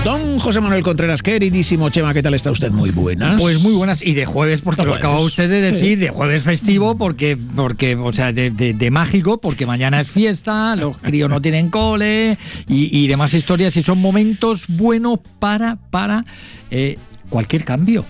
Don José Manuel Contreras, queridísimo Chema, ¿qué tal está usted? Muy buenas. Pues muy buenas, y de jueves, porque lo acaba usted de decir, de jueves festivo, porque o sea, de mágico, porque mañana es fiesta, los críos no tienen cole, y demás historias, y son momentos buenos para cualquier cambio.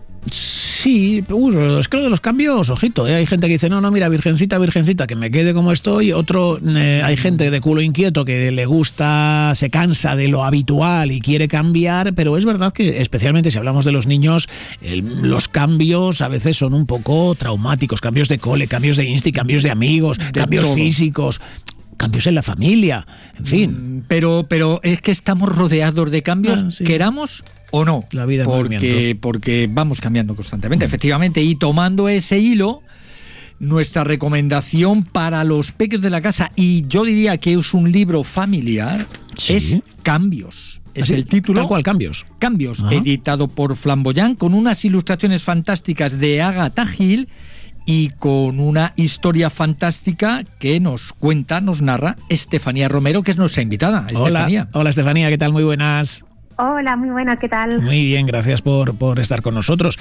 Sí, es que lo de los cambios, ojito, hay gente que dice, no, mira, virgencita, que me quede como estoy. Otro, hay gente de culo inquieto que le gusta, se cansa de lo habitual y quiere cambiar, pero es verdad que, especialmente si hablamos de los niños, los cambios a veces son un poco traumáticos, cambios de cole, cambios de insti, cambios de amigos, cambios físicos, cambios en la familia, en fin. Pero es que estamos rodeados de cambios, sí, queramos o no, la vida porque vamos cambiando constantemente, efectivamente, y tomando ese hilo, nuestra recomendación para los peques de la casa, y yo diría que es un libro familiar, sí, es Cambios. Es el título. Tal cual, Cambios. Cambios, editado por Flamboyant, con unas ilustraciones fantásticas de Agatha Hill y con una historia fantástica que nos narra Estefanía Romero, que es nuestra invitada. Hola Estefanía, ¿qué tal? Muy buenas. Hola, muy buenas, ¿qué tal? Muy bien, gracias por estar con nosotros.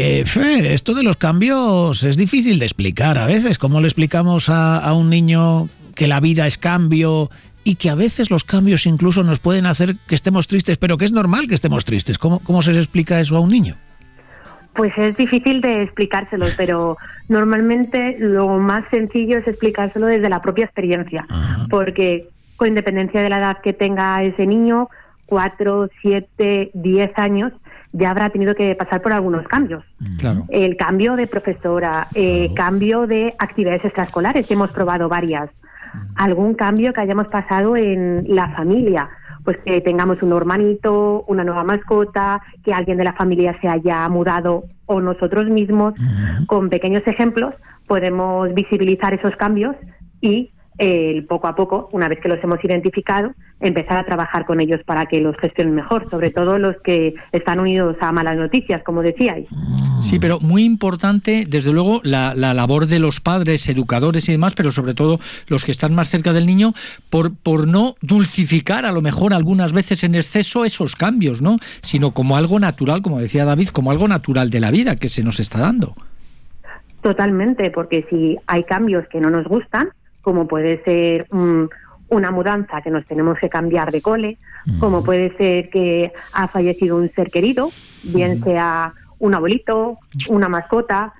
Esto de los cambios es difícil de explicar a veces. ¿Cómo le explicamos a un niño que la vida es cambio y que a veces los cambios incluso nos pueden hacer que estemos tristes, pero que es normal que estemos tristes? ¿Cómo se le explica eso a un niño? Pues es difícil de explicárselo, pero normalmente lo más sencillo es explicárselo desde la propia experiencia. Ajá. Porque con independencia de la edad que tenga ese niño, 4, 7, 10 años, ya habrá tenido que pasar por algunos cambios. Claro. El cambio de profesora, cambio de actividades extraescolares, hemos probado varias. Algún cambio que hayamos pasado en la familia, pues que tengamos un hermanito, una nueva mascota, que alguien de la familia se haya mudado o nosotros mismos. Con pequeños ejemplos podemos visibilizar esos cambios y poco a poco, una vez que los hemos identificado, empezar a trabajar con ellos para que los gestionen mejor, sobre todo los que están unidos a malas noticias, como decíais. Sí, pero muy importante, desde luego, la labor de los padres, educadores y demás, pero sobre todo los que están más cerca del niño, por no dulcificar a lo mejor algunas veces en exceso esos cambios, ¿no? Sino como algo natural, como decía David, como algo natural de la vida que se nos está dando. Totalmente, porque si hay cambios que no nos gustan, como puede ser una mudanza que nos tenemos que cambiar de cole, como puede ser que ha fallecido un ser querido, bien sea un abuelito, una mascota,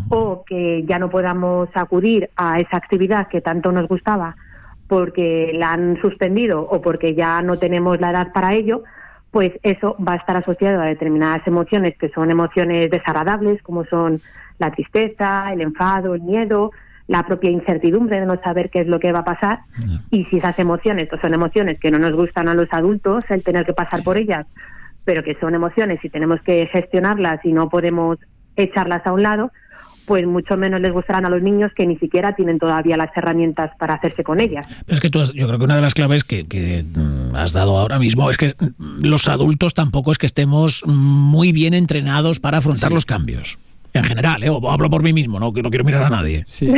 o que ya no podamos acudir a esa actividad que tanto nos gustaba porque la han suspendido o porque ya no tenemos la edad para ello, pues eso va a estar asociado a determinadas emociones que son emociones desagradables, como son la tristeza, el enfado, el miedo, la propia incertidumbre de no saber qué es lo que va a pasar. Y si esas emociones, pues son emociones que no nos gustan a los adultos, el tener que pasar por ellas, pero que son emociones y tenemos que gestionarlas y no podemos echarlas a un lado, pues mucho menos les gustarán a los niños, que ni siquiera tienen todavía las herramientas para hacerse con ellas. Pero es que yo creo que una de las claves que has dado ahora mismo es que los adultos tampoco es que estemos muy bien entrenados para afrontar los cambios. En general, hablo por mí mismo, no quiero mirar a nadie. Sí.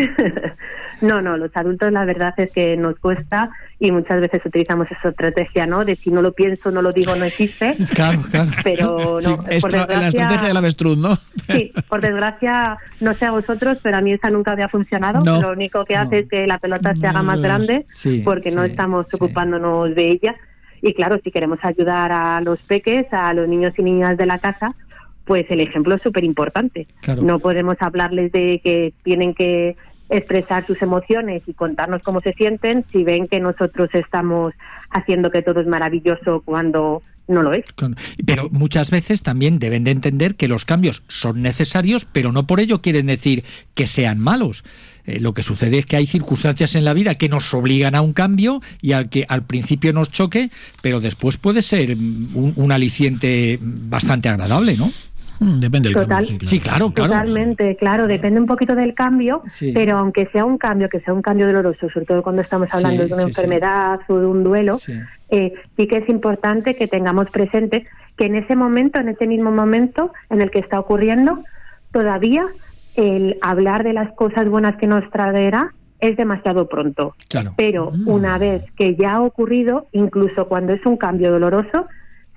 No, los adultos la verdad es que nos cuesta y muchas veces utilizamos esa estrategia, ¿no? De si no lo pienso, no lo digo, no existe. Claro. Pero no, sí, por desgracia, la estrategia del avestruz, ¿no? Sí, por desgracia, no sé a vosotros, pero a mí esa nunca había funcionado. No, lo único que hace es que la pelota se haga más grande, porque no estamos ocupándonos de ella. Y claro, si queremos ayudar a los peques, a los niños y niñas de la casa, pues el ejemplo es súper importante. Claro. No podemos hablarles de que tienen que expresar sus emociones y contarnos cómo se sienten si ven que nosotros estamos haciendo que todo es maravilloso cuando no lo es. Pero muchas veces también deben de entender que los cambios son necesarios, pero no por ello quieren decir que sean malos. Lo que sucede es que hay circunstancias en la vida que nos obligan a un cambio y al que al principio nos choque, pero después puede ser un aliciente bastante agradable, ¿no? Depende del cambio. Sí, claro. Totalmente, claro, depende un poquito del cambio, pero aunque sea un cambio, que sea un cambio doloroso, sobre todo cuando estamos hablando de una enfermedad o de un duelo, sí que es importante que tengamos presente que en ese momento, en ese mismo momento en el que está ocurriendo, todavía el hablar de las cosas buenas que nos traerá es demasiado pronto. Claro. Pero una vez que ya ha ocurrido, incluso cuando es un cambio doloroso,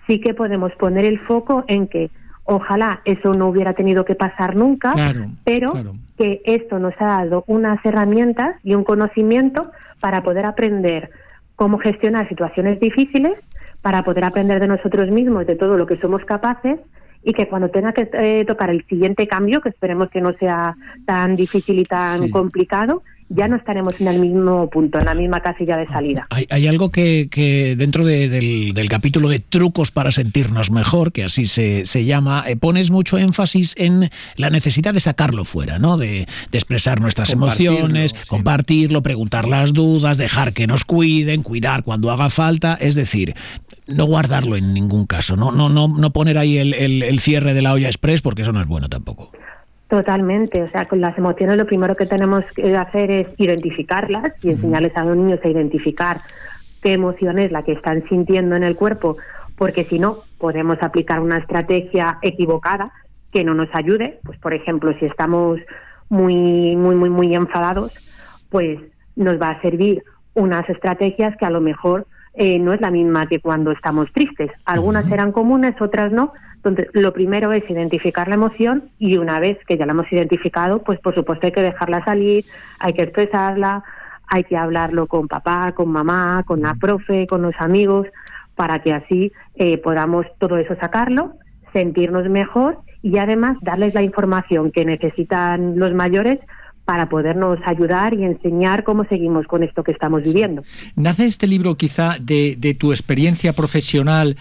sí que podemos poner el foco en que ojalá eso no hubiera tenido que pasar nunca, pero que esto nos ha dado unas herramientas y un conocimiento para poder aprender cómo gestionar situaciones difíciles, para poder aprender de nosotros mismos, de todo lo que somos capaces, y que cuando tenga que tocar el siguiente cambio, que esperemos que no sea tan difícil y tan complicado, ya no estaremos en el mismo punto, en la misma casilla de salida. Hay algo que dentro del capítulo de trucos para sentirnos mejor, que así se llama, pones mucho énfasis en la necesidad de sacarlo fuera, ¿no? De expresar nuestras emociones, compartirlo, preguntar las dudas, dejar que nos cuiden, cuidar cuando haga falta, es decir, no guardarlo en ningún caso, no poner ahí el cierre de la olla express, porque eso no es bueno tampoco. Totalmente, o sea, con las emociones lo primero que tenemos que hacer es identificarlas y enseñarles a los niños a identificar qué emoción es la que están sintiendo en el cuerpo, porque si no, podemos aplicar una estrategia equivocada que no nos ayude. Pues, por ejemplo, si estamos muy enfadados, pues nos va a servir unas estrategias que a lo mejor no es la misma que cuando estamos tristes. Algunas serán comunes, otras no. Entonces, lo primero es identificar la emoción, y una vez que ya la hemos identificado, pues por supuesto hay que dejarla salir, hay que expresarla, hay que hablarlo con papá, con mamá, con la profe, con los amigos, para que así podamos todo eso sacarlo, sentirnos mejor y además darles la información que necesitan los mayores para podernos ayudar y enseñar cómo seguimos con esto que estamos viviendo. ¿Nace este libro quizá de tu experiencia profesional,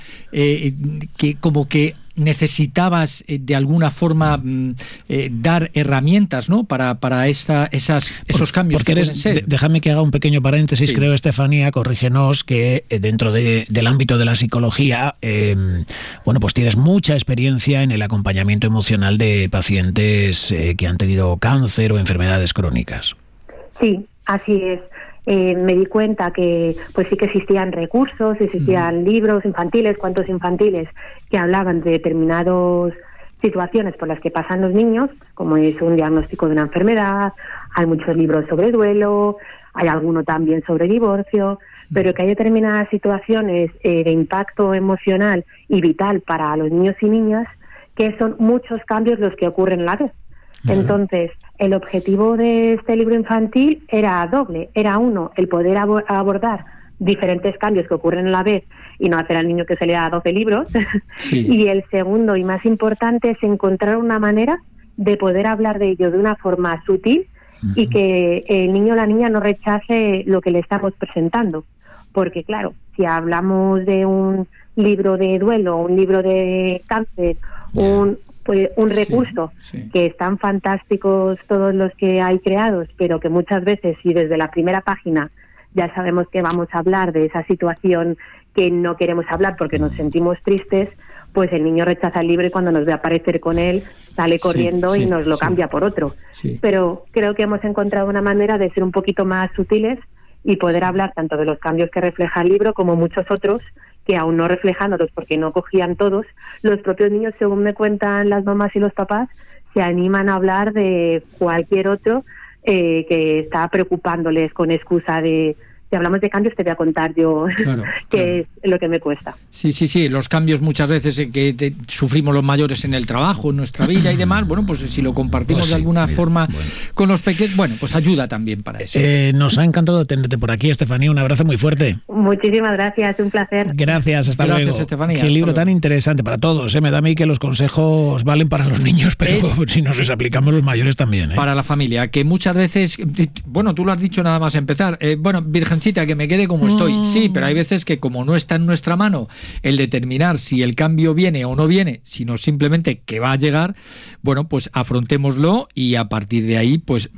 que como que necesitabas de alguna forma dar herramientas, ¿no? para esos cambios porque que pueden ser? Déjame que haga un pequeño paréntesis, creo, Estefanía, corrígenos, que dentro del ámbito de la psicología, pues tienes mucha experiencia en el acompañamiento emocional de pacientes que han tenido cáncer o enfermedades crónicas. Sí, así es. Me di cuenta que pues sí que existían recursos, existían libros infantiles, cuentos infantiles que hablaban de determinadas situaciones por las que pasan los niños, como es un diagnóstico de una enfermedad. Hay muchos libros sobre duelo, hay alguno también sobre divorcio, pero que hay determinadas situaciones de impacto emocional y vital para los niños y niñas, que son muchos cambios los que ocurren a la vez. Entonces, el objetivo de este libro infantil era doble. Era uno, el poder abordar diferentes cambios que ocurren a la vez y no hacer al niño que se lea 12 libros. Y el segundo y más importante es encontrar una manera de poder hablar de ello de una forma sutil y que el niño o la niña no rechace lo que le estamos presentando. Porque claro, si hablamos de un libro de duelo, un libro de cáncer, un recurso que están fantásticos todos los que hay creados, pero que muchas veces, si desde la primera página ya sabemos que vamos a hablar de esa situación que no queremos hablar porque nos sentimos tristes, pues el niño rechaza el libro y cuando nos ve aparecer con él sale corriendo y nos lo cambia por otro. Pero creo que hemos encontrado una manera de ser un poquito más sutiles y poder hablar tanto de los cambios que refleja el libro como muchos otros que aún no reflejan otros porque no cogían todos. Los propios niños, según me cuentan las mamás y los papás, se animan a hablar de cualquier otro que está preocupándoles con excusa de... Si hablamos de cambios, te voy a contar yo es lo que me cuesta. Sí, los cambios muchas veces que sufrimos los mayores en el trabajo, en nuestra vida y demás, pues si lo compartimos de alguna forma con los pequeños, pues ayuda también para eso. Nos ha encantado tenerte por aquí, Estefanía, un abrazo muy fuerte. Muchísimas gracias, un placer. Gracias, hasta luego. Estefanía. Qué libro tan interesante para todos, me da a mí que los consejos valen para los niños, pero si nos les aplicamos los mayores también. Para la familia, que muchas veces, tú lo has dicho nada más empezar, Virgencita, que me quede como estoy. Sí, pero hay veces que como no está en nuestra mano el determinar si el cambio viene o no viene, sino simplemente que va a llegar, pues afrontémoslo y a partir de ahí, pues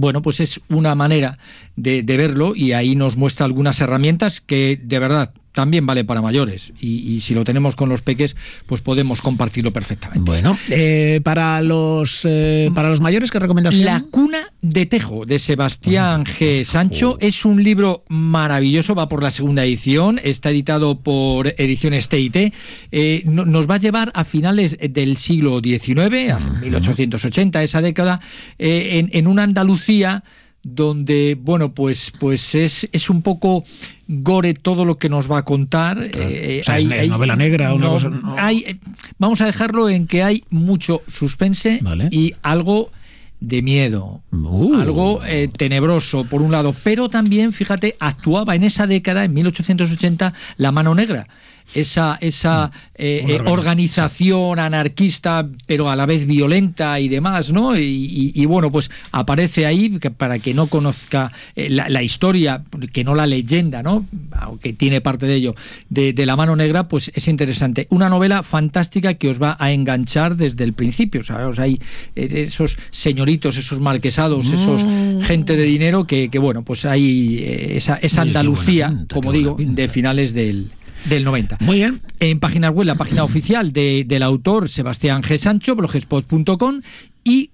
es una manera de verlo y ahí nos muestra algunas herramientas que de verdad también vale para mayores y si lo tenemos con los peques, pues podemos compartirlo perfectamente. Bueno, para los mayores, ¿qué recomendación? La cuna de Tejo, de Sebastián G. Sancho, es un libro maravilloso, va por la segunda edición, está editado por Ediciones TIT, nos va a llevar a finales del siglo XIX, a 1880, esa década, en una Andalucía donde, bueno, pues es un poco gore todo lo que nos va a contar. O sea, es novela negra. Vamos a dejarlo en que hay mucho suspense, vale, y algo de miedo, algo tenebroso por un lado, pero también, fíjate, actuaba en esa década, en 1880, la Mano Negra. Esa organización anarquista, pero a la vez violenta y demás, ¿no? Y bueno, pues aparece ahí, para que no conozca la historia, que no la leyenda, ¿no? Aunque tiene parte de ello, de la Mano Negra, pues es interesante. Una novela fantástica que os va a enganchar desde el principio, ¿sabes? Hay esos señoritos, esos marquesados, esos gente de dinero que bueno, pues hay esa Andalucía, pinta, como digo, de finales del 90. Muy bien. En páginas web, la página oficial del autor, Sebastián G. Sancho, blogspot.com, y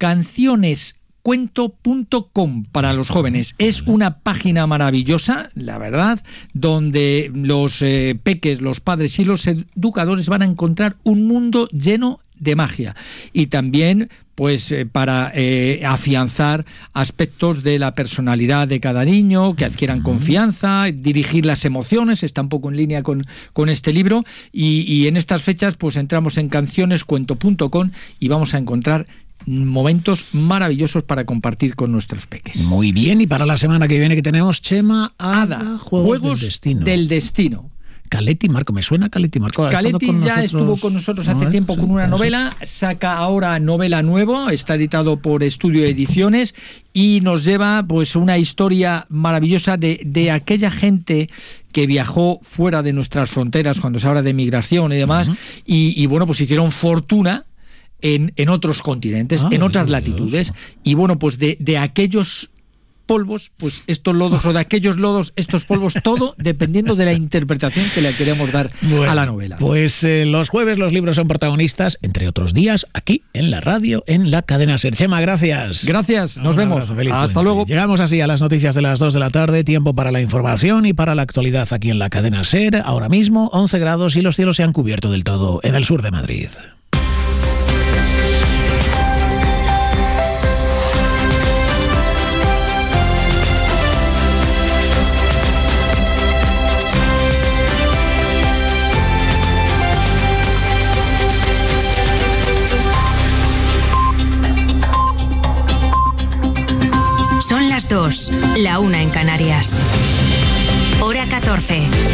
cancionescuento.com para los jóvenes. Es una página maravillosa, la verdad, donde los peques, los padres y los educadores van a encontrar un mundo lleno de magia, y también pues para afianzar aspectos de la personalidad de cada niño, que adquieran confianza, dirigir las emociones. Está un poco en línea con este libro, y en estas fechas pues entramos en cancionescuento.com y vamos a encontrar momentos maravillosos para compartir con nuestros peques. Muy bien, y para la semana que viene, que tenemos, Chema, Ada, Juegos del Destino. Caletti Marco, me suena Caletti Marco. Caletti ya estuvo con nosotros hace tiempo con una novela, saca ahora novela nuevo, está editado por Estudio Ediciones, y nos lleva pues una historia maravillosa de aquella gente que viajó fuera de nuestras fronteras, cuando se habla de migración y demás, y bueno, pues hicieron fortuna en otros continentes, en otras latitudes, y bueno, pues de aquellos polvos, pues estos lodos, o de aquellos lodos, estos polvos, todo dependiendo de la interpretación que le queremos dar a la novela. Pues los jueves los libros son protagonistas, entre otros días, aquí en la radio, en la cadena SER. Chema, gracias. Gracias, nos vemos. Hasta luego. Llegamos así a las noticias de las 2 de la tarde, tiempo para la información y para la actualidad aquí en la cadena SER. Ahora mismo 11 grados y los cielos se han cubierto del todo en el sur de Madrid. Son las 2, la 1 en Canarias. Hora 14.